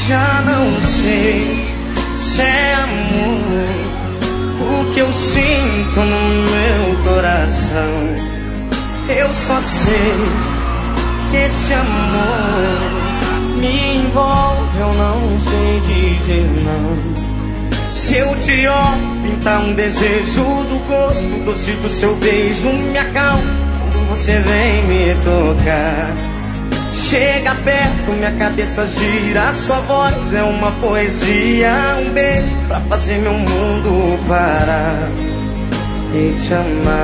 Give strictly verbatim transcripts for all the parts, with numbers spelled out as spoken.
Já não sei se é amor o que eu sinto no meu coração. Eu só sei que esse amor me envolve, eu não sei dizer não. Se eu te olho, pintar um desejo do gosto doce do seu beijo, me acalma quando você vem me tocar. Chega perto, minha cabeça gira, sua voz é uma poesia. Um beijo pra fazer meu mundo parar e te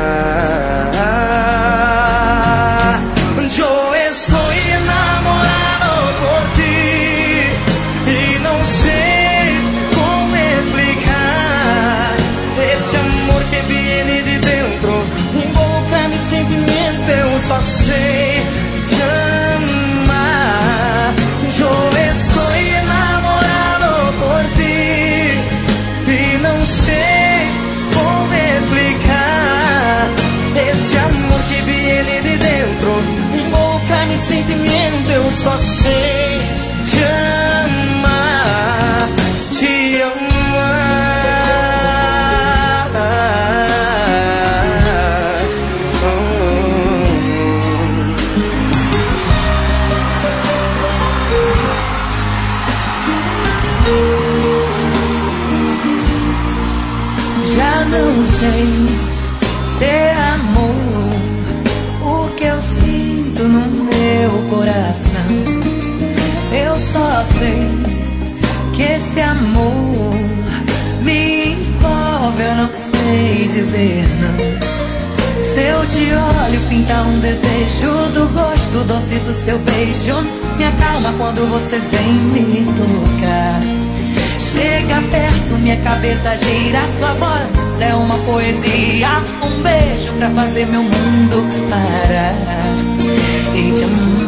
amar. Eu estou enamorado por ti e não sei como explicar. Esse amor que viene de dentro involucra meu sentimento, eu só sei te amar. Eu estou enamorado por ti e não sei como explicar. Esse amor que viene de dentro involucra meu sentimento, eu só sei te amar, te amar. Oh. Já não sei se é amor o que eu sinto no meu coração. Eu só sei que esse amor me envolve, eu não sei dizer não. Se eu te olho, pinta um desejo do gosto doce do seu beijo, me acalma quando você vem me tocar. Chega perto, minha cabeça gira, sua voz é uma poesia. Um beijo pra fazer meu mundo parar e te amar.